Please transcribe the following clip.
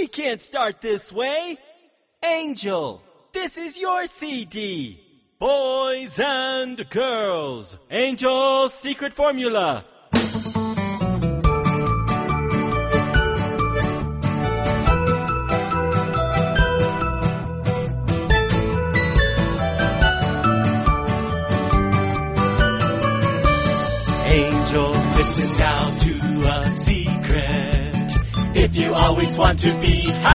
We can't start this way. Angel, this is your CD. Boys and girls, Angel's secret formula. Angel, listen now to a secret. If you always want to be